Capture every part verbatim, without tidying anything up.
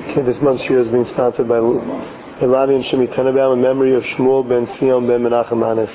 Okay, this month's year is being sponsored by Elani and Shemi Tenenbaum in memory of Shmuel ben Sion ben Menachem Hanes.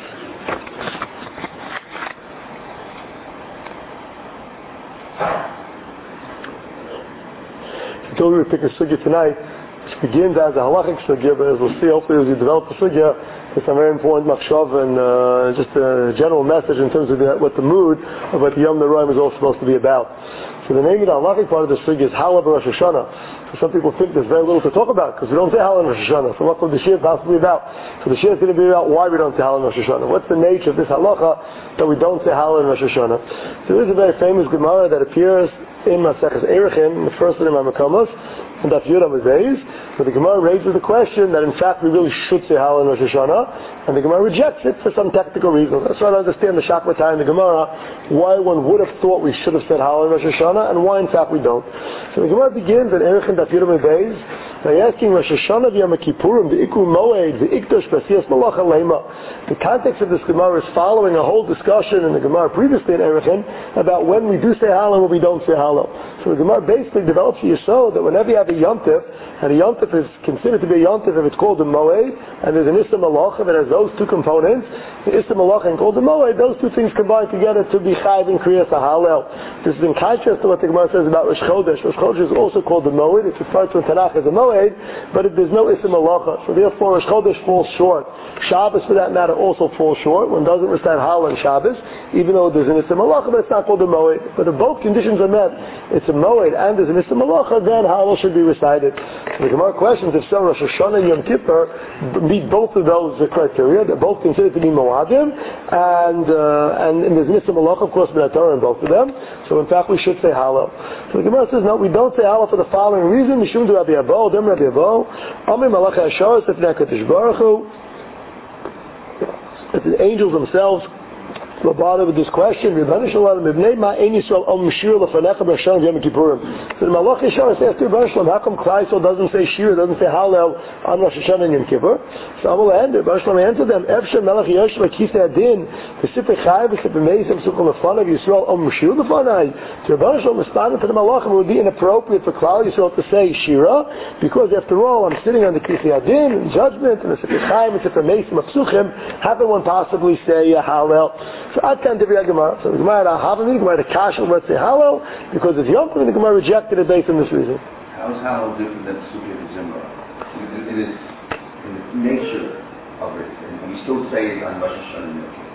I told you we pick a sugya tonight, which begins as a halachic sugya, but as we'll see, hopefully as you develop the sugya, it's a very important machshav and uh, just a general message in terms of the, what the mood of what the Yom Noraim is all supposed to be about. So the name of the halachic part of the sugya is Hala b'Rosh Hashanah. So some people think there's very little to talk about because we don't say Hala in Rosh Hashanah. So what will the shir possibly be about? So the shir is going to be about why we don't say Hala in Rosh Hashanah. What's the nature of this halacha that we don't say Hala in Rosh Hashanah? So there is a very famous Gemara that appears in Maseches Erechin, in the first of the Mamakamos, and Daf Yud Amud Beis, but the Gemara raises the question that in fact we really should say Hala in Rosh Hashanah, and the Gemara rejects it for some technical reasons. That's why I understand the Shakmatai in the Gemara, why one would have thought we should have said Hala in Rosh Hashanah, and why in fact we don't. So the Gemara begins in Erechin Daf Yud Amud Beis by asking Rosh Hashanah v'Yom Kippurim, the Ikur Moed, the Ikdosh B'Siyas Malacha Leima. The context of this Gemara is following a whole discussion in the Gemara previously in Erechin about when we do say Hala and when we don't say Hala. So the Gemara basically develops a yesod that whenever you have a yontif, and a yontif is considered to be a yontif if it's called a moed, and there's an issa malacha that has those two components, the issa malacha and called the moed, those two things combine together to be chayv and kriyas halal. This is in contrast to what the Gemara says about Rosh Chodesh. Rosh Chodesh is also called the moed. It's referred to in Tanakh as a moed, but there's no issa malacha. So therefore Rosh Chodesh falls short. Shabbos, for that matter, also falls short. One doesn't recite halal on Shabbos, even though there's an issa malacha, but it's not called a moed. But if both conditions are met, it's a moed and there's an issa malacha, then halal should be recited. So the Gemara questions if so Rosh Hashanah and Yom Kippur meet both of those criteria. They're both considered to be moadim, and uh, and, and there's an issa malacha, of course, in Torah in both of them. So in fact we should say halal. So the Gemara says no, we don't say halal for the following reason: Mishum de Rabbi Abo, Dem Rabbi Abo, Amir Malach Hasharas Lefnei HaKadosh Baruch Hu. That the angels themselves will bother with this question. So the Malach Yeshua says to Rebbeinu Shalom, how come Klal Yisrael doesn't say Shir, doesn't say Hallel on Rosh Hashanah and Yom Kippur? So Amal Ender, Rebbeinu Shalom answered them, Efsher Melech Yeshua Kisei Adin, V'Sifrei Chai, V'Sifrei Meisem Sukkah Lefanav Yisrael Om Shir Lefanai. So Rebbeinu Shalom responded to the Malach, it would be inappropriate for Klal Yisrael to say Shira, because after all, I'm sitting on the Kisei Adin, in judgment, and the Sifrei Chai, V'Sifrei Meisem Apsuchim, how can one possibly say Hallel? So I can't do the Gemara. So the Gemara Havamid, the Gemara the Kasha, let's say Halal, because it's Yom Tov, and the Gemara rejected it based on this reason. How is Halal different than Sukkah and Zimra? It is in the nature of it, and we still say it on Rosh Hashanah.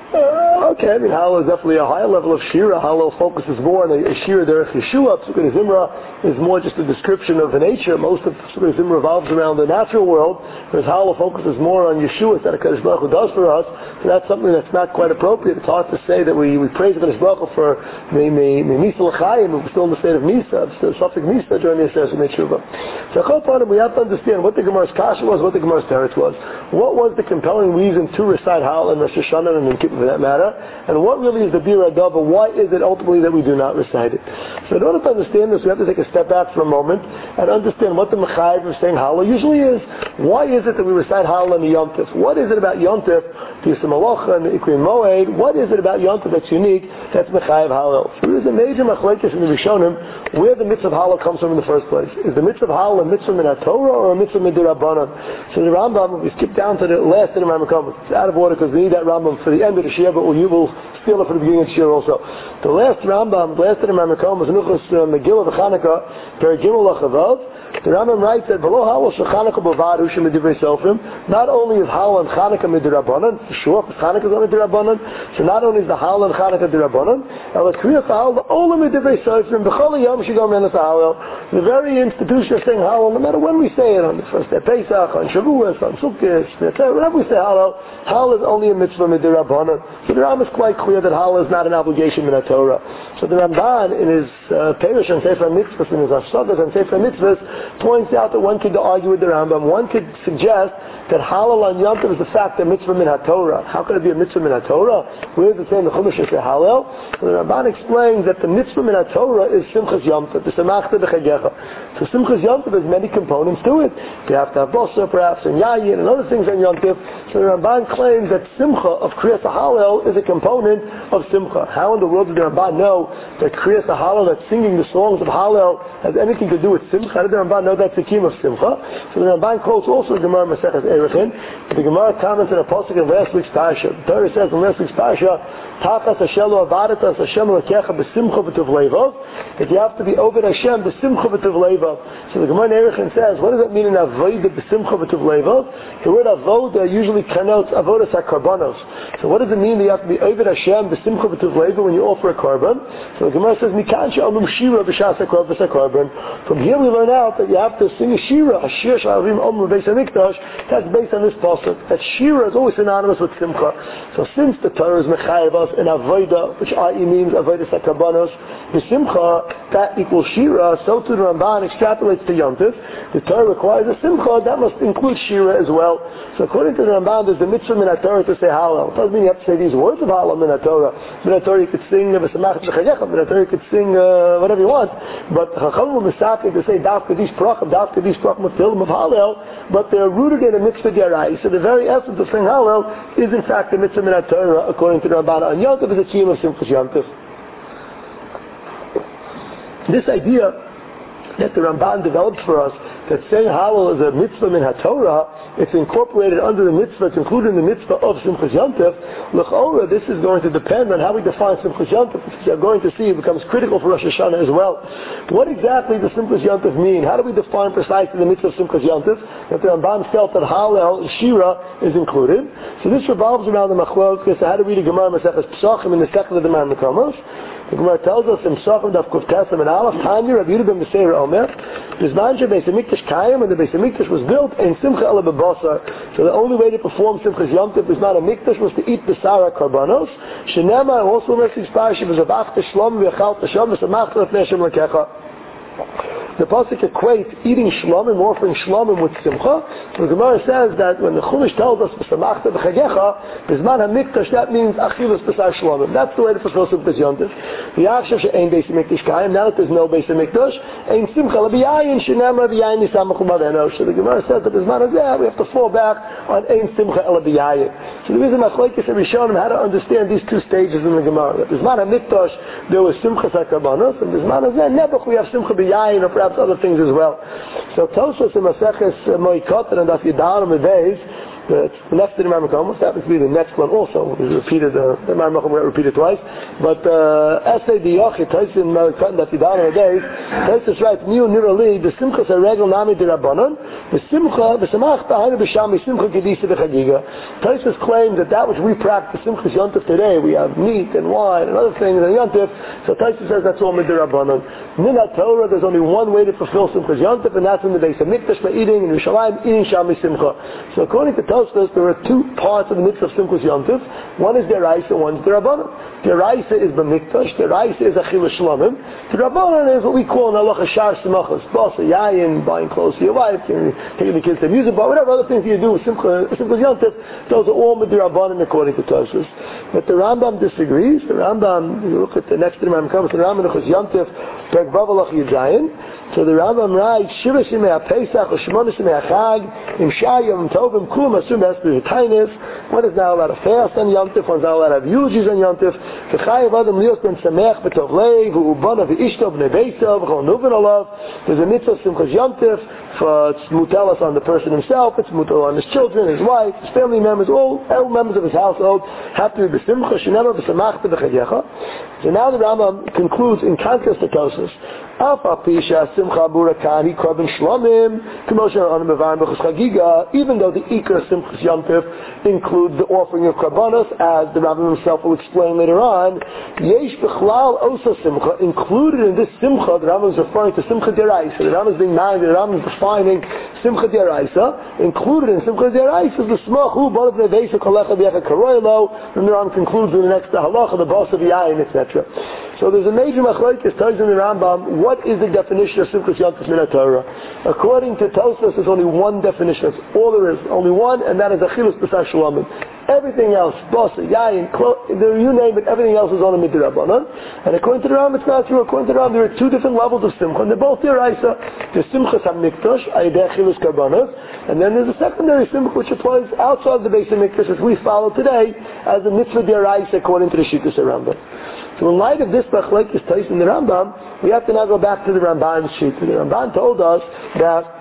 Uh, okay, I mean, Halal is definitely a higher level of Shira. Halal focuses more on a, a Shira derech Yeshua. Sukkah and Zimra is more just a description of the nature. Most of Sukkah and Zimra revolves around the natural world, whereas Halal focuses more on Yeshua, that HaKadosh Baruch Hu does for us. So that's something that's not quite appropriate. It's hard to say that we, we praise HaKadosh Baruch Hu for me, me, me, Misa L'chaim, and we're still in the state of Misa, still Safik Misa during the Aseret Shuvah. So we have to understand what the Gemara's Kasha was, what the Gemara's Teretz was. What was the compelling reason to recite Halal and Rosh Hashanah and Yom Kippur for that matter, and what really is the Bir Adava? Why is it ultimately that we do not recite it? So in order to understand this, we have to take a step back for a moment and understand what the Mechayiv of saying Halal usually is. Why is it that we recite Halal in the Yom Tif? What is it about Yom Tif, the Yisam Malacha and the Ikrim Moed? What is it about Yom Tif that's unique, that's Mechayiv Halal? So there is a major machlekes in the Rishonim where the mitzvah of Halal comes from in the first place. Is the mitzvah of Halal a mitzvah min Torah or a mitzvah min Dirabanan? So the Rambam, we skip down to the last in the Rambam, it's out of order because we need that Rambam for the end of the Shia, but you will steal it for the beginning of the Shir also. The last Rambam, the last in the Rambam was Nuchas Megillah of Chanukah, Perigimel Lachavav. The Rambam writes that below Halal Shechanukah Bavad Hushim Medivrei Sofrim. Not only is Halal and Chanukah Midrabanan, for sure, because Chanukah is only Midrabanan. So not only is the Halal and Chanukah Midrabanan, but Kriyas Halal the Olam Medivrei Sofrim. B'chol Yom Shigam Menas Halal. The very institution of saying Halal, no matter when we say it, on the first day of Pesach, on Shavuos, on Sukkot, whenever we say Halal, Halal is only a mitzvah Midrabanan. So the Rambam is quite clear that Halal is not an obligation in the Torah. So the Ramban in his uh, Perush on Sefer Mitzvahs, in his Hafsadas on Sefer Mitzvahs, points out that one could argue with the Rambam. One could suggest that halal on Yom Tov is the fact that mitzvah min HaTorah. How could it be a mitzvah min HaTorah? Where does it say in the Chumash is halal? So the Ramban explains that the mitzvah min HaTorah is Simchas Yom Tov, the Samachta b'chagecha. So Simchas Yom Tov has many components to it. You have to have Bosa perhaps and Yayin and other things on Yom Tov. So the Ramban claims that Simcha of Kriyas HaHallel is a component of Simcha. How in the world did the Ramban know that Kriyas HaHallel, that singing the songs of Hallel, has anything to do with Simcha? How did the Ramban know that's the key of Simcha? So the Ramban quotes also the Gemara Maseches Erechin. The Gemara comments in a pasuk in last week's Parsha. The Torah says in last week's Parsha, Tachas Hashelo Avaretas Hashem Lekecha B'Simcha B'Tuv Leivov, that you have to be over Hashem B'Simcha B'Tuv Leivov. So the Gemara Erechin says, what does that mean in Avodah B'Simcha B'Tuv Leivov? The word Avodah usually connotes Avodas HaKarbanos. So what does it mean that you have to be over Hashem B'Simcha B'Tuv Leivov when you offer a korban? So the Gemara says, Mikan She'alum Shira B'Shas HaKorban V'Sakorban. From here we learn out that you have to sing a Shira, a Shir Sh'alavim Omer Beis HaMikdash. That's based on this pasuk. That Shira is always synonymous with Simcha. So since the Torah is Mechayev us in Avodah, which that is means Avodah HaKarbanos, B'Simcha, that equals Shira, so too the Ramban extrapolates to Yom Tov. The Torah requires a Simcha, that must include Shira as well. So according to the Ramban, there's the mitzvah min HaTorah to say Hallel. It doesn't mean you have to say these words of Hallel min HaTorah. Min HaTorah you could sing V'Samach B'Chayecha, min HaTorah you could sing uh, whatever you want. But Chachamim Misapik to say Dafka Dish Prachim, Dafka Dish Prachim of Film of Hallel, but they're rooted in a mitzvah Gerai. So the very essence of saying Hallel is in fact the mitzvah min HaTorah according to the Ramban. And Yom Tov is a team of Simchas Yom Tov. This idea that the Ramban developed for us, that saying Hallel is a mitzvah min HaTorah, it's incorporated under the mitzvah, it's included in the mitzvah of Simchas Yom Tov. L'chora, this is going to depend on how we define Simchas Yom Tov, because you're going to see it becomes critical for Rosh Hashanah as well. What exactly does Simchas Yom Tov mean? How do we define precisely the mitzvah of Simchas Yom Tov? That the Ramban felt that Hallel, Shira, is included. So this revolves around the Machlok, because how to read a Gemara Maseches Pesachim in the second of the Man Mekomos. The Gemara tells us in Pesachim Daf Kuf Tesem and Aleph, Tanya Rabbi Yehuda ben Beseira Omer, Bizman Beis HaMikdash Kayim, and the Beis HaMikdash was built in Simcha Ela B'Basar. So the only way to perform Simchas Yom Tov Bizman HaMikdash was to eat B'Sara Karbanos. Shenema, also in Mesi's Parashah, V'Zavach Teshlom V'Yachal Teshlom V'Samach L'Fnei Hashem L'Kecha. The pasuk equates eating shlomim, offering shlomim with simcha. So the Gemara says that when the Chumash tells us b'samachta b'chagecha, b'zman hamikdash, that means achilus b'sar shlomim. That's the way to fulfill Simchas Yom Tov. V'yachshav she'ein beis hamikdash kayim. Now that there's no beis hamikdash, ein simcha l'biyayin shenema v'yayin nisamachu b'aveno. So the Gemara says that b'zman hazeh we have to fall back on ein simcha l'biyayin. So the reason machlokes and rishonim how to understand these two stages in the Gemara. That b'zman hamikdash there was simchas hakarbanos, and b'zman hazeh nebuch we have simcha b'yayin, or perhaps other things as well. So Tosfos in Maseches Moikot and Daf Yudal Meveis, it's next to the Mar Mekomos, happens to be the next one also. We repeated uh, the Mar Mekomos, we repeated twice. But Essay Diyochit, Tosfos in Moikot and Daf Yudal Meveis, Tosfos writes, Niu Nirali, the Simchas HaRegel Nami D'Rabbanon, the Simcha, the Samach Ta'ayna B'Shami, Simcha Kedisa B'Chagiga. Tosfos claims that that which we practice, Simchas Yom Tov today, we have meat and wine and other things in Yom Tov, so Tosfos says that's all Midrabbanon. Min HaTorah, there's only one way to fulfill Simchas Yom Tov, and that's in the Beis HaMikdash, by eating in Yerushalayim, eating Shami Simcha. So according to Tosfos, there are two parts of the mitzvah of Simchas Yom Tov. One is Deraisa, one is Derabanan. Deraisa is B'Mikdash, Deraisa is Achil Shlomim. Derabanan is what we call in Halacha Shar Simachos, Basa, Yayin, buying clothes to your wife, taking the kids to music bar, whatever other things you do with Simchas Yom Tov, those are all Derabanan according to Tosfos. But the Rambam disagrees. The Rambam, you look at the next to the Rambam comes, the Rambam Nechus Yom Tov, Perek Vav Alach Yudzayin. So the Rambam writes, Shiva Shimei HaPesach, or Shemona Shimei HaChag, Im Shai Yom Tovim, Kulam Asum Esper Tainis. One is now allowed to fast on Yom Tov, one is now allowed to have eulogies on Yom Tov. V'chayev Adam Lios Ben Samech B'tov Leiv, V'ubana V'ishto B'nei Beisav, V'chol Nuven Olav. There's a mitzvah of Simchas Yom Tov, for it's mutelas on the person himself, it's mutelas on his children, his wife, his family members, all, all members of his household have to be b'simcha, shenema b'samachta b'chagecha. So now the Rambam concludes in contrast to Tosfos. Even though the Ikar Simchas Yom Tov includes the offering of Karbanos, as the Rambam himself will explain later on, Yesh B'chlal Osa Simcha, included in this Simcha, the Rambam is referring to Simcha Derai. So the Rambam is being married, the Rambam is defining Simcha D'Oraisa. Included in Simcha D'Oraisa is the Smachu, Barav Nevesa, Kalecha B'Yecha Karoilo, and the Ram concludes in the next halacha, the Bas of Yain, et cetera. So there's a major machlokes tells in the Rambam, what is the definition of Simchas Yontif Min HaTorah? According to Tosfos, there's only one definition. That's all there is. Only one, and that is Achilus B'Sar Shalomim. Everything else, Bas, Yain, you name it, everything else is on a Midrabanan. And according to the Rambam, it's not true. According to the Rambam, there are two different levels of Simcha, and they're both D'Oraisa. There's Simchas HaMikdash, Ayidei Achilus Karbanos, and then there's a secondary Simcha which applies outside the Beis HaMikdash, which we follow today as a Mitzvah D'Oraisa according to the Shittus Rambam. So in light of this machlokes taste in the Rambam, we have to now go back to the Ramban's sheet. The Ramban told us that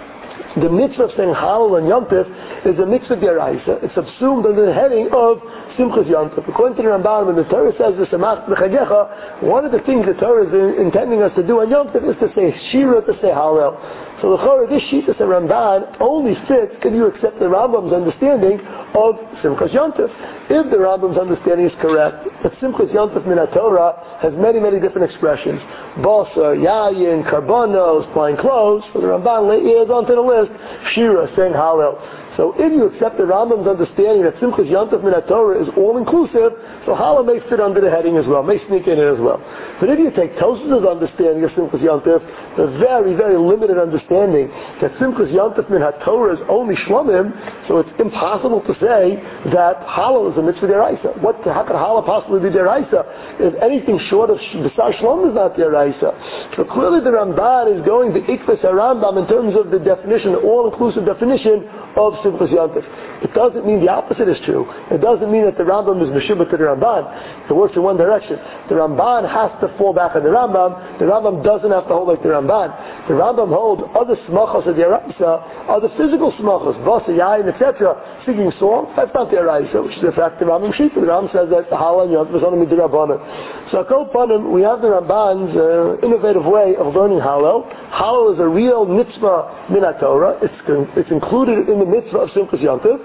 the mitzvah of saying Halal and Yom Tif is a mitzvah D'Oraisa. It's subsumed under the heading of Simchas Yom Tif. According to the Ramban, when the Torah says the Samach B'Chagecha, one of the things the Torah is intending us to do on Yom Tif is to say Shira, to say Halal. So the Chorah, this sheet of the Ramban only fits if you accept the Rambam's understanding of Simchas Yom Tif. If the Rambam's understanding is correct, that Simchas Yom Tif Min HaTorah has many, many different expressions. Basar, Yayin, Karbanos, fine clothes. So the Ramban adds onto the list Shira, saying Hallel. So if you accept the Rambam's understanding that Simchas Yom Tif Min HaTorah is all-inclusive, so Hallel may fit under the heading as well, may sneak in it as well. But if you take Tosfos' understanding of Simchas Yom Tif, the very, very limited understanding that Simchas Yom Tif Min HaTorah is only Shlomim, so it's impossible to say that Hallel is a mitzvah D'Oraisa. What, how could Hallel possibly be D'Oraisa? If anything short of B'Sar Shlom is not D'Oraisa. So clearly the Ramban is going to Ikvas HaRambam in terms of the definition, the all-inclusive definition of Simchas Yom Tif. It doesn't mean the opposite is true. It doesn't mean that the Rambam is Meshubah to the Ramban. It works in one direction. The Ramban has to fall back on the Rambam. The Rambam doesn't have to hold like the Ramban. The Rambam holds other smachos of the D'Oraisa, other physical smachos, Vasa, Yayin, et cetera, singing songs. That's not the D'Oraisa, which is the fact the Rambam Shita. The Rambam says that the Halal and Yom Tif is only Midrabanan. So Kol Panim, we have the Ramban's uh, innovative way of learning Halal. Halal is a real mitzvah min HaTorah. It's, it's included in the mitzvah of Simchas Yom Tif.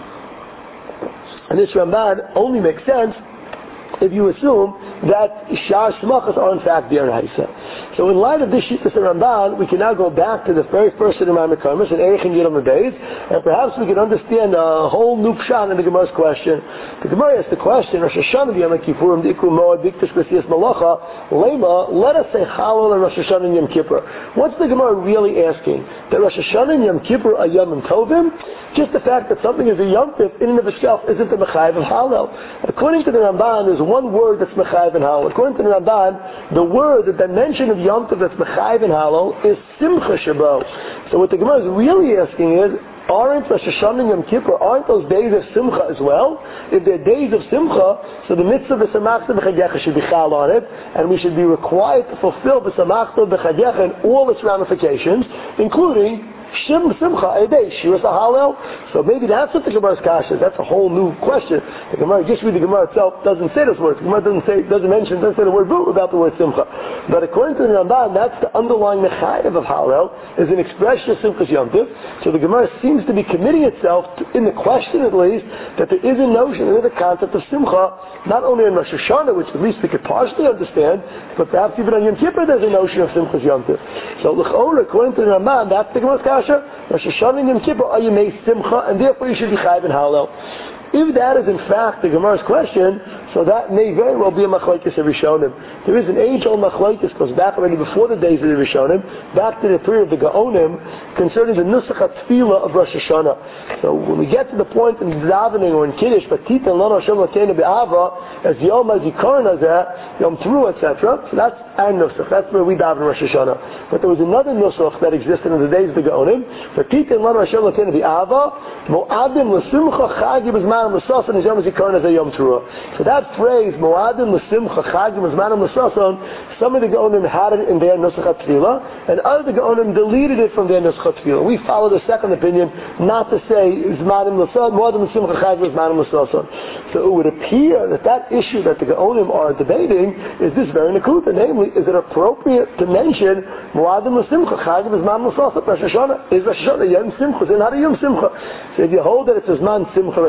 And this Ramban only makes sense if you assume that Shar Shmachas are in fact D'Oraisa. So in light of this Shittas Ramban, we can now go back to the very first of the Ma'amikamis and Erech and Yidam Abayz, and perhaps we can understand a whole new pshat in the Gemara's question. The Gemara asks the question, Rosh Hashanah Yom Kippurim D'Ikru Moed Biktash B'Siyas Malacha Lema. Let us say Halal and Rosh Hashanah and Yom Kippur. What's the Gemara really asking? That Rosh Hashanah and Yom Kippur are Yom and Tovim? Just the fact that something is a Yom Tif in and of itself isn't the Mechayiv of Halal. According to the Ramban, there's one word that's Mechayiv and Halal. According to the Ramban, the word, the dimension of Yom Tov that's Mechayiv and Halal is Simcha Shabo. So what the Gemara is really asking is, aren't Rosh Hashanah and Yom Kippur, aren't those days of Simcha as well? If they're days of Simcha, so the mitzvah of B'Samachta B'Chagecha should be chal on it, and we should be required to fulfill B'Samachta B'Chagecha and all its ramifications, including Shim Simcha Eidei Shiras Halal. So maybe that's what the Gemara's kasha is. That's a whole new question. The Gemara, just read the Gemara itself, doesn't say those words. The Gemara doesn't say, doesn't mention, doesn't say the word bu about the word Simcha. But according to the Ramban, that's the underlying mechayiv of Halal, is an expression of Simchas Yom Tif. So the Gemara seems to be committing itself to, in the question at least, that there is a notion, there is a concept of Simcha, not only in Rosh Hashanah, which at least we could partially understand, but perhaps even on Yom Kippur there's a notion of Simchas Yom Tif. So l'chora, according to the Ramban, that's the Gemara's kasha. Rosh Hashanah and Yom Kippur are Yemei Simcha, and therefore you should be Chayiv and Halal. If that is in fact the Gemara's question, so that may very well be a machlokes of Rishonim. There is an age-old machlokes, goes back already before the days of the Rishonim, back to the period of the Gaonim, concerning the Nusach HaTfilah of Rosh Hashanah. So when we get to the point in davening or in Kiddush, V'titan Lano Hashem Lakeinu B'Ava, as Yom HaZikaron Hazeh, Yom Teruah, et cetera. So that's our Nusach. That's where we daven Rosh Hashanah. But there was another Nusach that existed in the days of the Gaonim. V'titan Lano Hashem Lakeinu B'Ava, Mo'adim L'Simcha Chagi B'Zman L'Sason is Yom HaZikaron Hazeh Yom Teruah. So that phrase, Mo'adim L'Simcha Chagim Zmanim L'Sason, some of the Gaonim had it in their Nusach HaTfilah, and other the Gaonim deleted it from their Nusach HaTfilah. We follow the second opinion, not to say Zmanim L'Sason, Mo'adim L'Simcha Chagim Zmanim L'Sason. So it would appear that that issue that the Gaonim are debating is this very Nakuta, namely, is it appropriate to mention Mo'adim L'Simcha Chagim Zmanim L'Sason Rosh Hashanah? Is Rosh Hashanah Yom Simcha? Is it not a Yom Simcha? So if you hold that it's a Zman Simcha Rosh Hashanah,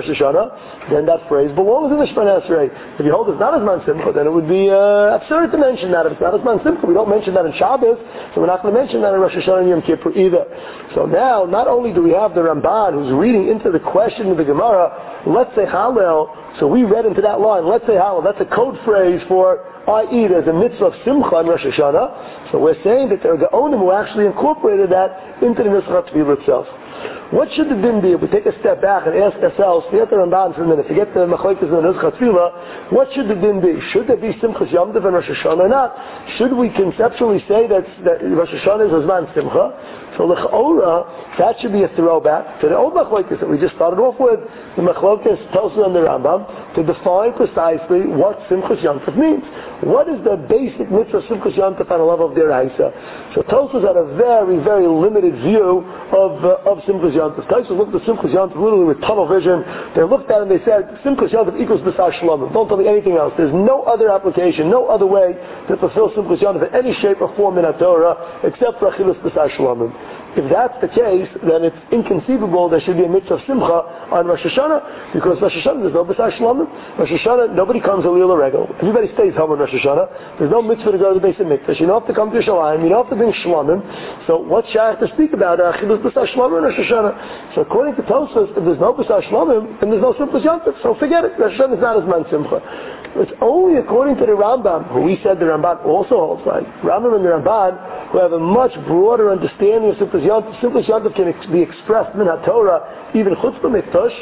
Hashanah, then that phrase belongs in the Shemona Esrei. If you hold it's not as Man Simcha, then it would be uh, absurd to mention that. If it's not as Man Simcha, we don't mention that in Shabbos, so we're not going to mention that in Rosh Hashanah and Yom Kippur either. So now, not only do we have the Ramban who's reading into the question of the Gemara, let's say Hallel, so we read into that line, let's say Hallel, that's a code phrase for that is, there's a mitzvah of Simcha in Rosh Hashanah, so we're saying that there are Gaonim who actually incorporated that into the Nusach HaTefillah itself. What should the din be if we take a step back and ask ourselves, forget the Ramban for a minute, forget the Machlokes in the Nusach HaTefillah, what should the din be? Should there be Simchas Yom Tov in Rosh Hashanah or not? Should we conceptually say that, that Rosh Hashanah is Zman Simcha? So l'cha'ora, that should be a throwback to the old Machlokes that we just started off with, the Machlokes Tosa and the Rambam, to define precisely what Simchas Yom Tov means. What is the basic mitzvah of Simchas Yom Tov on a level of Deraisa? So Tosos had a very, very limited view of uh, of Simchas Yom Tov. Tosos looked at Simchas Yom Tov literally with tunnel vision. They looked at it and they said, Simchas Yom Tov equals B'sar Shlomim. Don't tell me anything else. There's no other application, no other way to fulfill Simchas Yom Tov in any shape or form in Torah except for Achilas B'sar Shlomim. If that's the case, then it's inconceivable there should be a mitzvah of Simcha on Rosh Hashanah, because Rosh Hashanah there's no B'sar Shlomim. Rosh Hashanah, nobody comes a Lila Regel. Everybody stays home on Rosh Hashanah. There's no mitzvah to go to the Beis HaMikdash. You don't have to come to Yerushalayim. You don't have to bring Shlomim. So what's Shach to speak about? Achilus B'sar Shlomim on Rosh Hashanah. So according to Tosfos, if there's no B'sar Shlomim, then there's no Simchas Yom Tov. So forget it. Rosh Hashanah is not as Man Simcha. It's only according to the Rambam, who we said the Ramban also holds like Rambam and the Ramban, who have a much broader understanding of Simchas Yom Tov. Simchas Yom Tov can ex- be expressed in HaTorah, even Chutz B'Mikdash.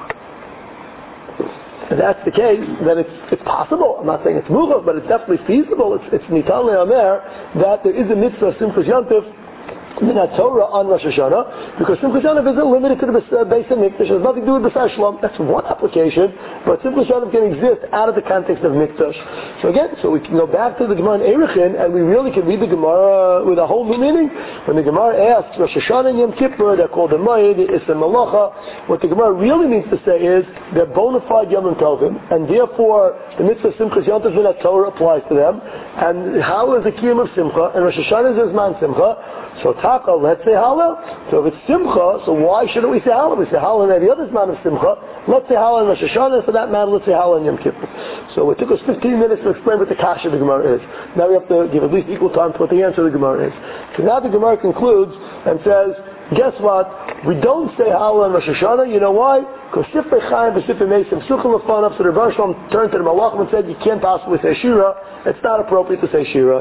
If that's the case, then it's it's possible. I'm not saying it's muchav, but it's definitely feasible. It's it's nitan le'amer that there is a mitzvah of Simchas Yom Tov in Torah on Rosh Hashanah, because Simchas Yom Tov isn't limited to the Beis HaMikdash. It has nothing to do with B'sar Shlom. That's one application, but Simchas Yom Tov can exist out of the context of Mikdash. So again, so we can go back to the Gemara in Erechin, and we really can read the Gemara with a whole new meaning. When the Gemara asks Rosh Hashanah and Yom Kippur, they're called the Moed, the Isra Malacha. What the Gemara really means to say is they're bona fide Yom Tovim, and therefore the mitzvah of Simchas Yom Tov in Torah applies to them. And how is the Kiyum of Simcha? And Rosh Hashanah is Zman Simcha. So Taka, let's say Hallel. So if it's Simcha, so why shouldn't we say Hallel? We say Hallel and every other man of Simcha. Let's say Hallel and Rosh Hashanah, for that matter, let's say Hallel and Yom Kippur. So it took us fifteen minutes to explain what the Kasha of the Gemara is. Now we have to give at least equal time to what the answer of the Gemara is. So now the Gemara concludes and says, guess what? We don't say Hallel and Rosh Hashanah. You know why? Because Sifrei Chaim and Sifrei Mesim Suchim Lefanav, so the Rebbe Shalom turned to the Malachim and said, you can't possibly say Shira. It's not appropriate to say Shira.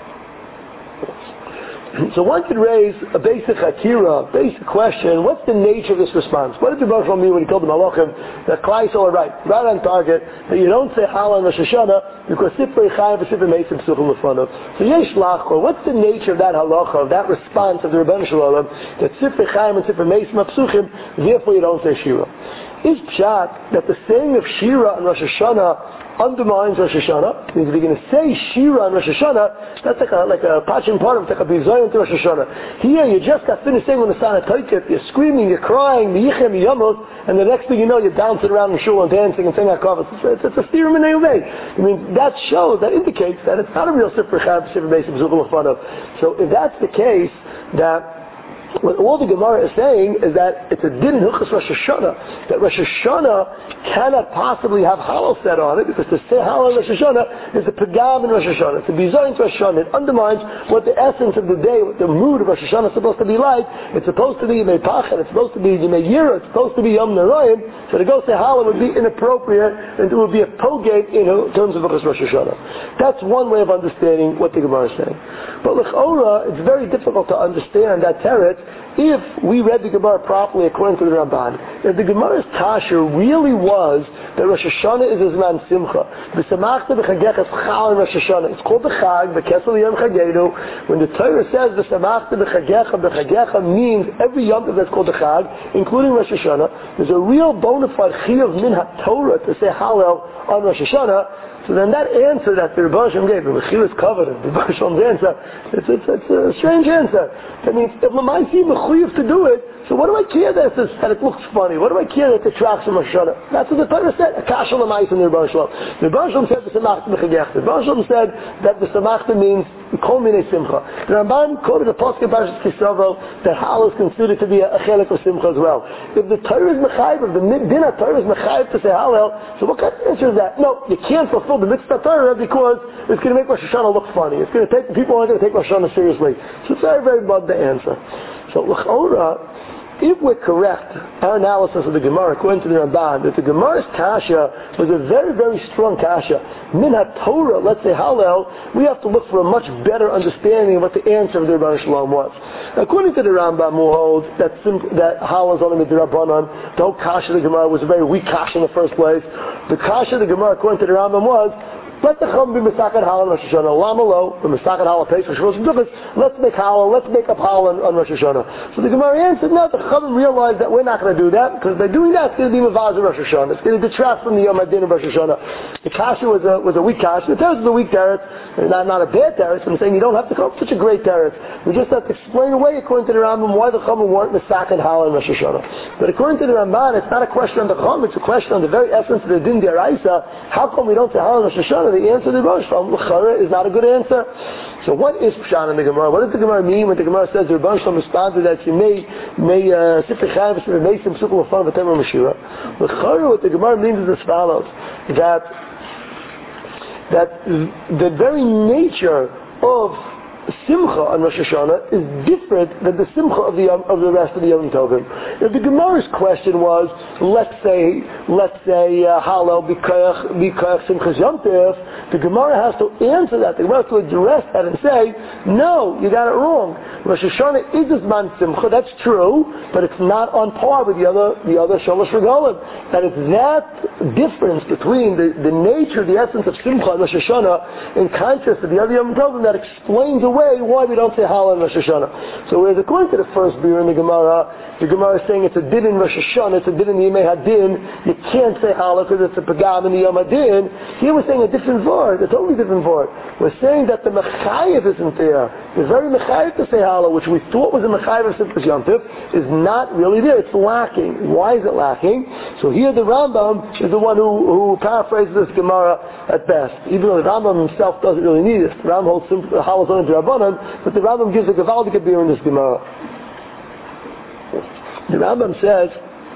So one could raise a basic akira, basic question, what's the nature of this response? What did the Rebbe Shalom mean when he told the Malachim that Klai Yisrael are right, right on target, that you don't say Hallel and Rosh Hashanah because Sifrei Chaim and Sifrei Mesim Suchim Lefanav. So Yesh Lachor, what's the nature of that halacha, of that response of the Rebbe Shalom, that Sifrei Chaim and Sifrei Mesim Psuchim, therefore you don't say Shira? Is Pshat that the saying of Shira and Rosh Hashanah undermines Rosh Hashanah? Means if you're going to say Shira and Rosh Hashanah, that's like a like a patching part of it, like a bizayon to Rosh Hashanah. Here you just got finished saying when the Sana Toikit, you're screaming, you're crying, Miyichem Yamot, and the next thing you know you're bouncing around in shul and dancing and saying HaKavos. It's, it's, it's a steer in I mean, that shows, that indicates that it's not a real Sifrei Chaim, Sifrei Mesim Zuchim Lefanav. So if that's the case, that what all the Gemara is saying is that it's a din in Hilchos Rosh Hashanah, that Rosh Hashanah cannot possibly have Hallel said on it, because to say Hallel in Rosh Hashanah is a pagam in Rosh Hashanah. It's a bizayon to Rosh Hashanah. It undermines what the essence of the day, what the mood of Rosh Hashanah is supposed to be like. It's supposed to be Yimei Pachad, it's supposed to be Yimei Yira, it's supposed to be Yom Narayim. So to go say Hallel would be inappropriate, and it would be a pogate in terms of Hilchos Rosh Hashanah. That's one way of understanding what the Gemara is saying. But l'chora, it's very difficult to understand that teretz if we read the Gemara properly according to the Ramban. If the Gemara's kasha really was that Rosh Hashanah is a Zman Simcha, v'samachta b'chagecha chal in Rosh Hashanah, it's called the Chag, v'kesel yom chageinu. When the Torah says v'samachta b'chagecha, b'chagecha means every yom that's called the Chag, including Rosh Hashanah, there's a real bona fide chiyuv min ha-Torah to say Hallel on Rosh Hashanah. So then that answer that the Rebbe Shalom gave, the Mechil is covered, the Rebbe Shalom's answer, it's, it's, it's a strange answer. I mean, if Lamaisi Mechuyev to do it, so what do I care that, it's, that it looks funny? What do I care that it tracks from Rosh Hashanah? That's what the Torah said. Akasha Lamaisi in the Rebbe Shalom. The Rebbe Shalom said the Samachta B'chagech. The Rebbe Shalom said that the Samachta means kol minei simcha. The Ramban quoted a pasuk in Parshas Kisavo that halal is considered to be a, a chelik of simcha as well. If the Torah is mechayiv, if the din of Torah is mechayiv to say halal, so what kind of answer is that? No, you can't fulfill the mitzvah Torah because it's going to make Rosh Hashanah look funny. It's going to take people aren't going to take Rosh Hashanah seriously. So it's very, very bad the answer. So l'chora, if we're correct, our analysis of the Gemara, according to the Ramban, that the Gemara's kasha was a very, very strong kasha. Min ha-Torah, let's say Hallel, we have to look for a much better understanding of what the answer of the Rebbeinu Shalom was. According to the Rambam, who holds that, sim- that Hallel is only midrabanan, the whole kasha of the Gemara was a very weak kasha in the first place. The kasha of the Gemara, according to the Rambam, was let the Chum be Mesakat Halal on Rosh Hashanah. Lama lo, the Mesakat Halal Pesach, let's make Halal, let's make up Halal on, on Rosh Hashanah. So the Gemara answered, no, the Chum realized that we're not going to do that, because by doing that, it's going to be Mavaz of Rosh Hashanah. It's going to detract from the Yom HaDin of Rosh Hashanah. The Kasha was a, was a weak Kasha. The Teretz is a weak Teretz, and not, not a bad Teretz. I'm saying you don't have to come up with such a great Teretz. We just have to explain away, according to the Rambam, why the Chum weren't Mesakat Halal on Rosh Hashanah. But according to the Ramban, it's not a question on the Chum, it's a question on the very essence of the Din D'Oraisa. How come we don't say Halal on Rosh Hashanah? The answer to the Rosh L'chara is not a good answer. So what is Pshat in the Gemara? What does the Gemara mean when the Gemara says the Rebbeinu Shalom responded that you may may sifrei chayim v'sifrei meisim sukul l'fan v'temer mashira? L'chara, what the Gemara means is as follows: that that the very nature of Simcha on Rosh Hashanah is different than the Simcha of the of the rest of the Yom Tovim. If the Gemara's question was, let's say, let's say uh, Hallel b'koach b'koach Simchas Yom Tov, the Gemara has to answer that. The Gemara has to address that and say, no, you got it wrong. Rosh Hashanah is a Zman Simcha, that's true, but it's not on par with the other the other Shalosh Regalim. And it's that difference between the, the nature, the essence of Simcha on Rosh Hashanah, in contrast to the other Yom Tovim, that explains away why we don't say Hallel in Rosh Hashanah. So whereas according to the first beer in the Gemara, the Gemara is saying it's a din in Rosh Hashanah, it's a din in the Yemei Hadin, you can't say Hallel because it's a pagam in the Yom Hadin. Here we're saying a different word, a totally different word. We're saying that the Mechayev isn't there. It's very Mechayev to say Hallel, which we thought was a Mechayev of Simchas Yom Tov, is not really there. It's lacking. Why is it lacking? So here the Rambam is the one who, who paraphrases this Gemara at best. Even though the Rambam himself doesn't really need it. The Rambam holds Hallel on the but the Rambam gives a Gavaldik beer in this Gemara. The Rambam says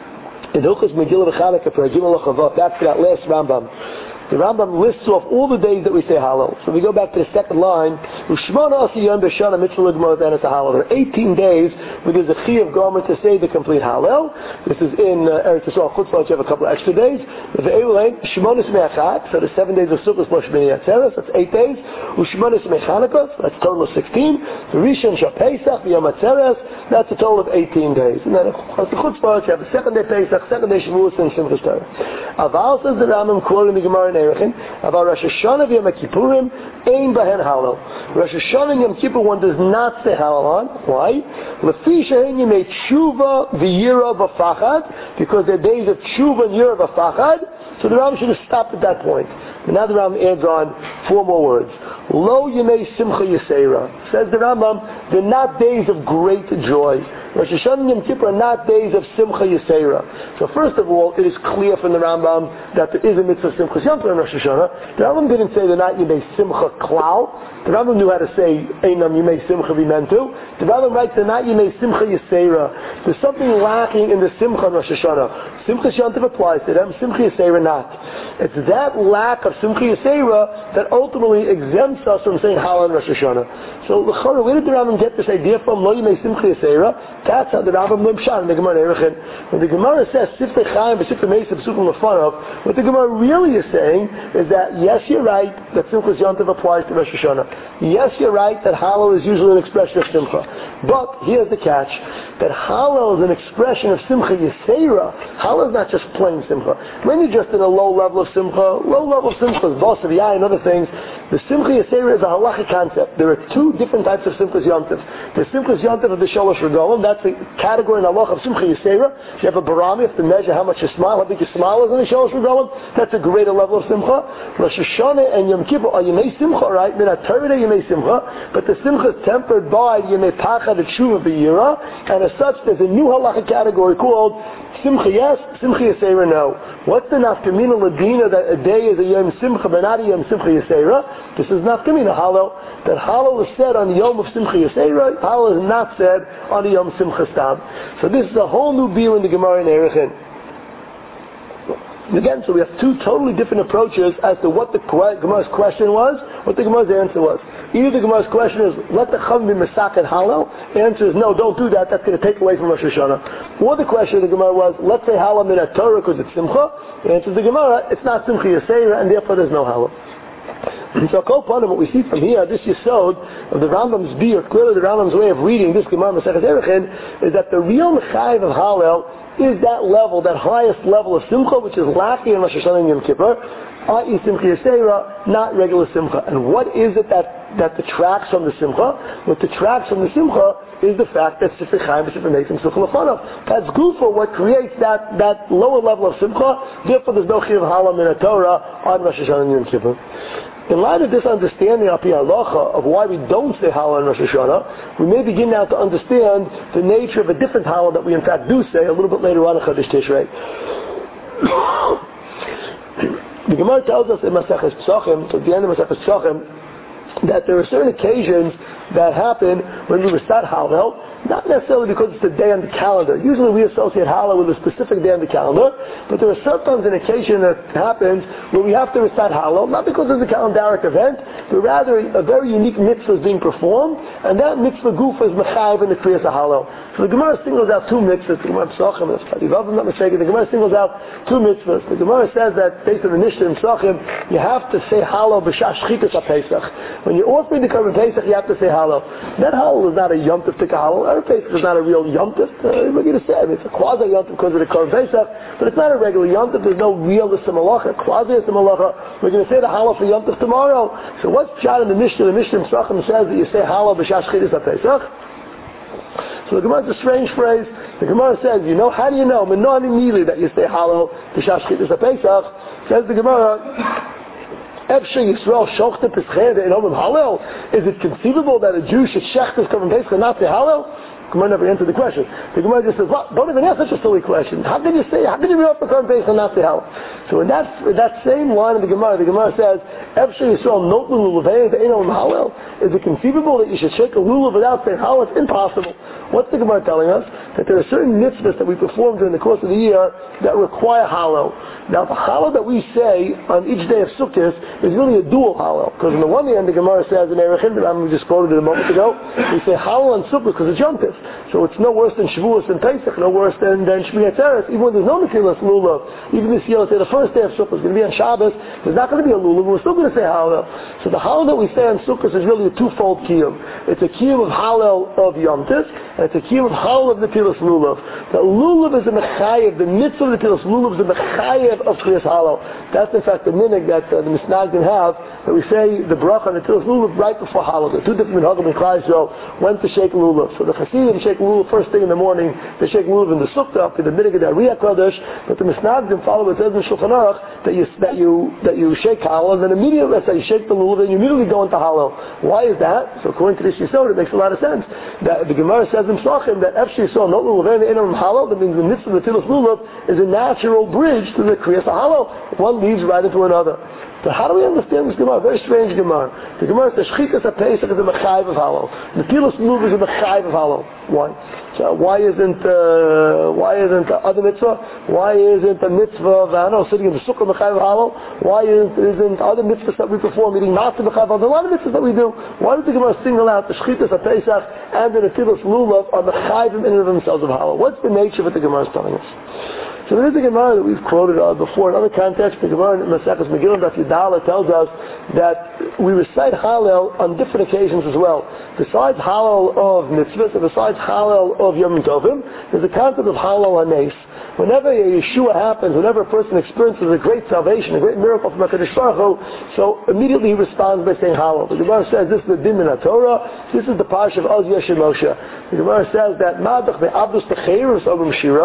in Hilchos Megillah v'Chanukah for Gimel Chavot, that's that last Rambam. The Rambam lists off all the days that we say Hallel. So we go back to the second line. Ushmona asi yom b'shana mitzvah l'gemara v'enes Hallel. There are eighteen days where there's a chi of garment to say the complete Hallel. This is in uh, Eretz Yisrael Chutzpah. You have a couple of extra days. Ve'eulain shmonis me'achat. So the seven days of Sukkot plus Shmini Atzeres. That's eight days. Ushmonis me'chanukah. That's a total of sixteen. The Rishon Shal Pesach v'yom Atzeres. That's a total of eighteen days. And then at the Chutzpah you have the second day Pesach, second day Shavuos, and Simchas Torah. Aval says the Rambam quoting the Gemara. About Rosh Hashanah v'Yom Kippurim, ein bahen Hallel. Rosh Hashanah and Yom Kippur one does not say Hallel on. Why? Lefi she'en yemei tshuva v'yira v'fachad, because they're days of tshuva and yira v'fachad. So the Rambam should have stopped at that point. And now the Rambam adds on four more words. Lo yemei simcha yisera. Says the Rambam, they're not days of great joy. Rosh Hashanah and Yom Kippur are not days of simcha yisera. So first of all, it is clear from the Rambam that there is a mitzvah of simcha yom in Rosh Hashanah. The Rambam didn't say they're not yemei simcha klal. The Rambam knew how to say einam yemei simcha v'mentu. The Rambam writes they're not yemei simcha yisera. There's something lacking in the simcha in Rosh Hashanah. Simcha yom applies to them, simcha yisera not. It's that lack of simcha yisera that ultimately exempts us from saying Hallel in Rosh Hashanah. So where did the Rambam get this idea from? Lo yemei simcha yisera. That's how the Rambam learned Pshat in the Gemara Erechin. When the Gemara says sifrei chayim v'sifrei meisim sukul l'fanav, what the Gemara really is saying is that yes, you're right that Simchas Yom Tov applies to Rosh Hashanah. Yes, you're right that Hallel is usually an expression of Simcha. But here's the catch: that Hallel is an expression of Simcha Yisera. Hallel is not just plain Simcha. When you're just in a low level of Simcha, low level of Simcha is Basa v'Yayin and other things. The Simcha Yisera is a halachic concept. There are two different types of Simchas Yom Tov. The Simchas Yom Tov of the Shalosh Regalim. That's the category in Allah of Simcha Yisera. If you have a barami, you have to measure how much you smile, how big your smile is in the Shalosh Regalim. That's a greater level of Simcha. Rosh Hashanah and Yom Kippur are Yemei Simcha, right? Min HaTorah Yemei Simcha, but the Simcha is tempered by Yemei Pachad and Tshuva B'Yira, and as such, there's a new halacha category called Simcha Yes Simcha Yisera? No. What's the nafkamina ladina that a day is a Yom Simcha but not a Yom Simcha Yisera? This is nafkamina Hallel. That Hallel is said on the Yom of Simcha Yisera. Hallel is not said on the Yom Simcha Stam. So this is a whole new deal in the Gemara in Erechin. Again, so we have two totally different approaches as to what the Gemara's question was, what the Gemara's answer was. Either the Gemara's question is, let the Chum be Mesaket Hallel. The answer is, no, don't do that, that's going to take away from Rosh Hashanah. Or the question of the Gemara was, let's say Hallel min Torah because it's Simcha. The answer to the Gemara, it's not Simcha Yisera, and therefore there's no Hallel. And so, Kol what we see from here, this Yisod of the Rambam's beer, clearly the Rambam's way of reading this Gemara Masechet Erechin, is that the real Mechayiv of Hallel is that level, that highest level of Simcha, which is lacking in Rosh Hashanah and Yom Kippur, that is Simcha Yisera, not regular Simcha. And what is it that, that detracts from the Simcha? What detracts from the Simcha is the fact that Sifrei Chaim and Sifrei Meisim Sukkah L'Fanav. That's Gufa, what creates that, that lower level of Simcha, therefore there's no Chiv Halam in a Torah on Rosh Hashanah and Yom Kippur. In light of this understanding of the halacha of why we don't say Hallel in Rosh Hashanah, we may begin now to understand the nature of a different Hallel that we in fact do say a little bit later on in Chodesh Tishrei. The Gemara tells us in Maseches Pesachim, at the end of Maseches Pesachim, that there are certain occasions that happen when we recite Hallel, not necessarily because it's a day on the calendar. Usually we associate Hallel with a specific day on the calendar, but there are sometimes an occasion that happens where we have to recite Hallel, not because it's a calendaric event, but rather a very unique mitzvah is being performed, and that mitzvah goof is mechayiv in the kriyas of Hallel. So the Gemara singles out two mitzvahs. The Gemara Pesachim, if I'm not mistaken, the Gemara singles out two mitzvahs. The Gemara says that based on the Mishnah in Pesachim, you have to say Hallel b'shas shchitas ha-Pesach. When you're offering the korban Pesach, you have to say Hallel. That Hallel is not a Yom Tov Tika Hallel. Our Pesach is not a real Yom Tov. Uh, we're going to say it's a quasi Yom Tov because of the korban Pesach, but it's not a regular Yom Tov. There's no real Malacha, quasi Malacha. We're going to say the Hallel for Yom Tov tomorrow. So what's shot in the Mishnah? The Mishnah in Pesachim says that you say Hallel b'shas shchitas ha-Pesach. So the Gemara is a strange phrase. The Gemara says, you know, how do you know? Menoni Mili that you say Hallel b'shas shchitas ha-Pesach. Says the Gemara, Efshe Yisrael shochte Pesach in Omim Hallel. Is it conceivable that a Jew should shech this korban Pesach and not say Hallel? Gemara never answered the question. The Gemara just says, well, don't even ask such a silly question. How can you say, how can you read off the korban Pesach and not say Hallel? So in that, in that same line of the Gemara, the Gemara says, Efshe Yisrael not lulavein in Omim Hallel. Is it conceivable that you should shake a lulav without saying Hallel? It's impossible. What's the Gemara telling us? That there are certain mitzvahs that we perform during the course of the year that require Hallel. Now the Hallel that we say on each day of Sukkot is really a dual Hallel. Because on the one hand, the Gemara says in Erechin, we just quoted it a moment ago, we say Hallel on Sukkot because it's Yom Tov. So it's no worse than Shavuos and Pesach, no worse than, than Shmini Atzeres. Even when there's no Netilas Lulav, even this year, let's say the first day of Sukkot is going to be on Shabbos, there's not going to be a Lulav, we're still going to say Hallel. So the Hallel that we say on Sukkot is really a twofold Kiyum. It's a Kiyum of Hallel of Yom Tov, and it's a Kiyum of Hallel of Netilas Lulav. The Lulav is a Mechayev, the mitzvah of Netilas Lulav is a Mechayev of Kriyas Hallel. That's in fact the minhag that uh, the Misnagdim have, that we say the bracha on Netilas Lulav right before Hallel. The two different minhagim in Klal Yisrael when to shake Lulav. So the Hasidim shake Lulav first thing in the morning, they shake Lulav in the Sukkah, in the minhag of the Riyah Kodesh, but the Misnagdim follow what it says in Shulchan Aruch that you, that you, that you shake Hallel, and then immediately, let's say you shake the Lulav, and you immediately go into Hallel. Why is that? So according to this Yisod, it makes a lot of sense. That the Gemara says in Pesachim that Efshe Yisrael not Lulav in Hallel, that means the mitzvah of the Netilas Lulav is a natural bridge to the Kriyas Hallel. One leads right into another. So how do we understand this Gemara? Very strange Gemara. The Gemara says Shchikas HaPesach is a Mechayiv of Hallel. The Netilas Lulav is a Mechayiv of Hallel. Why? So why isn't uh, why isn't the other mitzvah? Why isn't the mitzvah of I don't know sitting in the Sukkah Mechayiv of Hallel? Why isn't, isn't other mitzvahs that we perform eating matzah Mechayiv of Hallel? There are a lot of mitzvahs that we do. Why does the Gemara single out the Shchikas HaPesach and the Netilas Lulav are Mechayiv in and of themselves of Hallel? What's the nature of what the Gemara is telling us? So there is a Gemara that we've quoted uh, before in other contexts. The Gemara in Maseches Megillah Daf Yudala tells us that we recite Hallel on different occasions as well. Besides Hallel of mitzvahs and besides Hallel of Yom Tovim, there's a concept of Hallel HaNes. Whenever a Yeshua happens, whenever a person experiences a great salvation, a great miracle from HaKadosh Baruch Hu, so immediately he responds by saying Hallel. The Gemara says this is the Din in HaTorah, this is the Parsha of Oz Yeshua Moshe. The Gemara says that Madach be'Abdus B'Cheirus Obim Shira,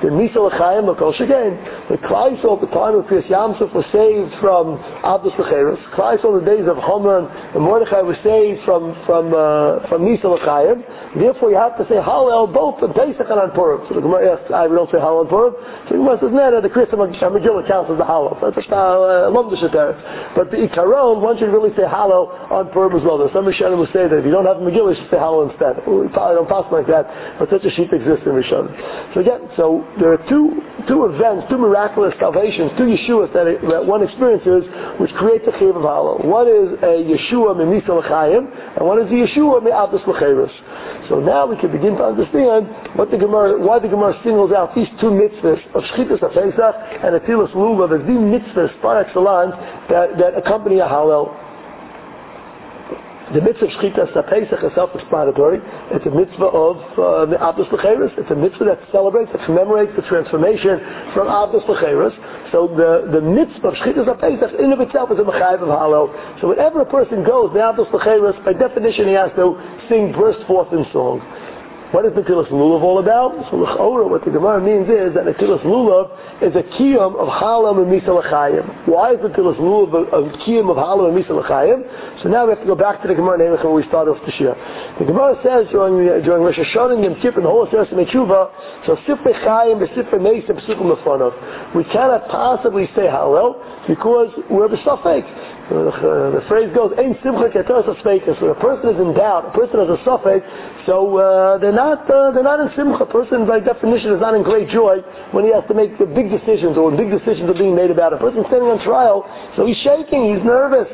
the Misa L'chaim L'kol Shekain. The Klal Yisrael at the time of Kriyas Yamsuf was saved from Abdus L'cheres. Klal Yisrael in the days of Haman and Mordechai was saved from from uh, from Misa L'chaim. Therefore, you have to say Hallel both on Pesach and on Purim. So the Gemara asks, I we don't say Hallel on Purim. So the Gemara says, no, no, the Kriyas Megillah counts as the Hallel. So that's a Lomdish Teretz. But the Ikaron, one should really say Hallel on Purim as well. There's some Rishonim will say that if you don't have a Megillah, you should say Hallel instead. We probably don't pass like that, but such a sheet exists in Rishonim. So again, so there are two two events, two miraculous salvations, two Yeshuas that, that one experiences, which creates a Chiv of Hallel. One is a Yeshua Mimisa L'chaim, and one is a Yeshua Me'abdus L'cheres. So now we can begin to understand what the Gemara, why the Gemara singles out these two mitzvahs of Shchitas HaPesach and Atilas Lulav as the mitzvahs par excellence that, that accompany a Hallel. The mitzvah of Shchitas HaPesach is self-explanatory. It's a mitzvah of uh, Abdus L'cheres. It's a mitzvah that celebrates, that commemorates the transformation from Abdus L'cheres. So the, the mitzvah of Shchitas HaPesach in of itself is a mechayev of Hallel. So whenever a person goes to Abdus L'cheres, by definition he has to sing, burst forth in song. What is Netilas Lulav all about? So l'chora, what the Gemara means is that Netilas Lulav is a kiyum of Hallel and Misa L'chaim. Why is Netilas Lulav a, a kiyum of Hallel and Misa L'chaim? So now we have to go back to the Gemara Neimach where we started off the Shia. The Gemara says during during Rosh Hashanah and Yom Kippur and the whole Aseret Mechuvah, so Sifrei Chaim and Sifrei Meis and Pesukim Lefanov. We cannot possibly say Hallel because we're b'safek. Uh, the phrase goes, Ein Simcha Keteros HaSfeikus. When a person is in doubt, a person has a suffix, so uh, they're not uh, they're not in Simcha. A person, by definition, is not in great joy when he has to make the big decisions, or when big decisions are being made about it. A person standing on trial, so he's shaking, he's nervous.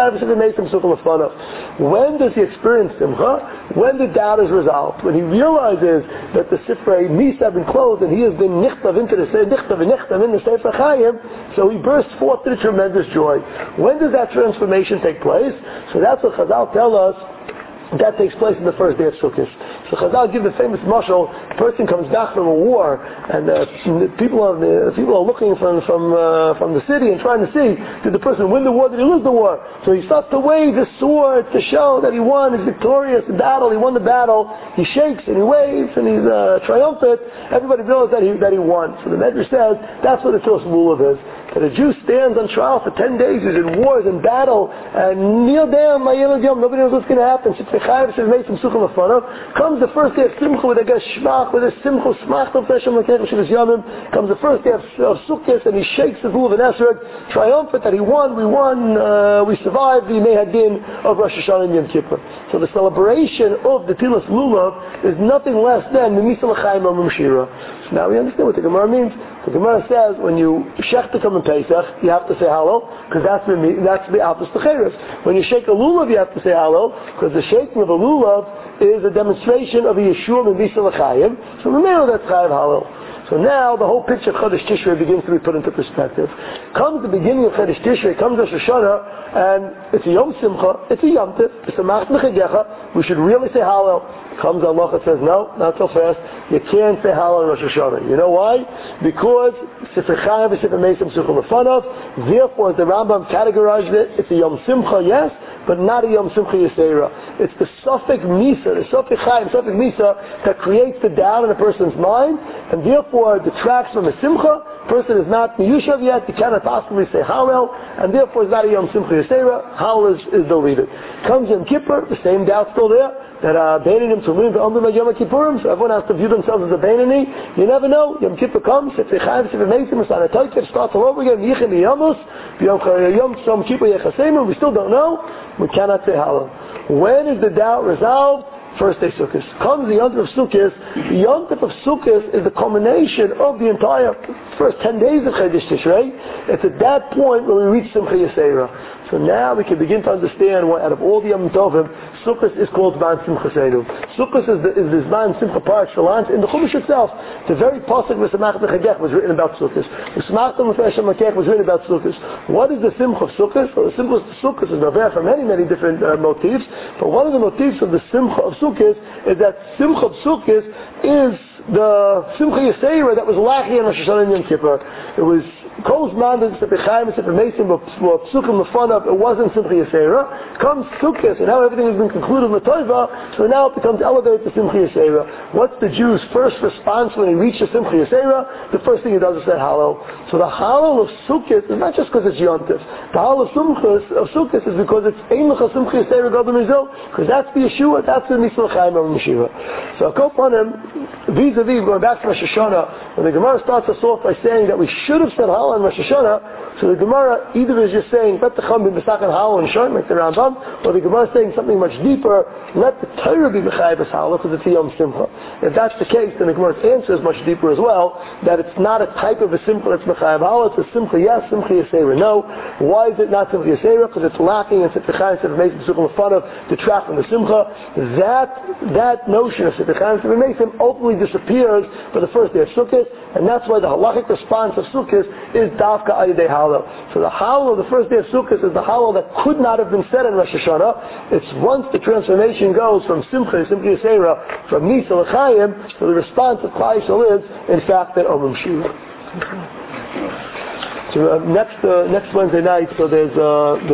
When does he experience Simcha? When the doubt is resolved. When he realizes that the Sifrei Misa have been closed and he has been nichtav into the nichtav and nichtav in the Sefer Chaim, so he bursts forth to the tremendous joy. When does that transformation take place? So that's what Chazal tell us. That takes place in the first day of Sukkot. So Chazal give the famous mashal: a person comes back from a war, and uh, people are the, people are looking from from uh, from the city and trying to see, did the person win the war? Did he lose the war? So he starts to wave his sword to show that he won, he's victorious in battle, he won the battle. He shakes and he waves and he's uh, triumphant. Everybody knows that he that he won. So the Medrash says that's what the Tilas Lulav is. That a Jew stands on trial for ten days, he's in wars and battle, and kneel down, nobody knows what's going to happen. Comes the first day of Simcha with a geshmach, with a Simcha smach of Hashem Lekech Shivas Yamim. Comes the first day of, of Sukkot, and he shakes the lulav and Esrog, triumphant that he won, we won, uh, we survived the Mehadin of Rosh Hashanah and Yom Kippur. So the celebration of the Tilas Lulav is nothing less than the Misa L'chaim Al Mumshira. So now we understand what the Gemara means. The Gemara says when you shech to come in Pesach, you have to say Hallel, because that's the that's the Abdus L'cheres. When you shake a lulav, you have to say Hallel, because the shaking of a lulav is a demonstration of a Yeshua and Misa L'chaim. So remember that's Chayav Hallel. So now the whole picture of Chodesh Tishrei begins to be put into perspective. Comes the beginning of Chodesh Tishrei, comes Rosh Hashanah, and it's a Yom Simcha, it's a Yom Tiv, it's a Mach Mechagecha. We should really say Hallel. Comes Allah and says, no, not so fast. You can't say Hallel in Rosh Hashanah. You know why? Because Sifrei Chaim and Sifrei Meis and Pesukim Lefanov. Therefore, as the Rambam categorized it, it's a Yom Simcha, yes, but not a Yom Simcha Yisera. It's the Safek Misa, the Safek Chaim, Safek Misa that creates the doubt in a person's mind, and therefore detracts from the Simcha. Person is not Miyushav yet, he cannot possibly say Hallel, and therefore it's not a Yom Simcha Yisera. Hallel is, is deleted. Comes Yom Kippur, the same doubt still there, that uh, Beinanim to live under Yom Kippurim, so everyone has to view themselves as a Beinani. You never know. Yom Kippur comes, Sifrei Chaim, Sifrei Meisim, Masana Toikev, starts all over again, Yichem Yamos, Yom Yom Kippur Yechaseimu, we still don't know. We cannot say Hallel. When is the doubt resolved? First day Sukkot. Comes the Yom Tov of Sukkot. The Yom Tov of Sukkot is the culmination of the entire first ten days of Chodesh Tishrei. It's at that point when we reach Simcha Yisera. So now we can begin to understand why out of all the Yom Tovim, Sukkot is called Zman Simcha Seinu. Sukkot is the, is the Zman Simcha par excellence. In the Chumash itself, the very pasuk with Samach Mechagech was written about Sukkot. The Samach Mechagech was written about Sukkot. What is the Simcha of Sukkot? Well, the Simcha of Sukkot is there for many, many different uh, motifs. But one of the motifs of the Simcha of Sukkot is that Simcha of Sukkot is the Simcha Yisera that was lacking in Rosh Hashanah and Yom Kippur. It was Kol's Mandan, Sefer Chaim, Sefer Mesim, but Psukim Lefanov, it wasn't Simcha Yisera. Comes Sukkot, and now everything has been concluded with Toiva, so now it becomes elevated to Simcha Yisera. What's the Jew's first response when he reaches Simcha Yisera? The first thing he does is say Hallel. So the Hallel of Sukkot is not just because it's Yontif. The Hallel of Sukkot of Sukkot is because it's Ein Lecha Simcha Yisera Gadol Mizil, because that's the Yeshua, that's the Nisla Chaim of Mashiach. So I'll go upon him, vis-a-vis, going back to Rosh Hashanah, when the Gemara starts us off by saying that we should have said Hallel on Rosh Hashanah, so the Gemara either is just saying, let the Chum be B'sakan Hallel and Shon, like the Rambam, or the Gemara is saying something much deeper, let the Torah be B'chai B'Hallel, because it's a Yom Simcha. If that's the case, then the Gemara's answer is much deeper as well, that it's not a type of a Simcha that's B'chai B'Hallel, it's a Simcha yes, Simcha Yisera no. Why is it not Simcha Yisera? Because it's lacking in Sefer Chaim, Sefer Mesim, Psukim Lefanov, to track from the Simcha. That, that notion of Sefer Chaim, Sefer Mesim ultimately disappears for the first day of Sukkot, and that's why the halachic response of Sukkot is Dafka Ayidei Hallel. So the Hallel of the first day of Sukkot is the Hallel that could not have been said in Rosh Hashanah. It's once the transformation goes from Simcha, Simcha Yisera, from Nisa L'Chaim, so the response of Klal Yisrael is, in fact, that Omrim Shiva. So uh, next uh, next Wednesday night, so there's uh, the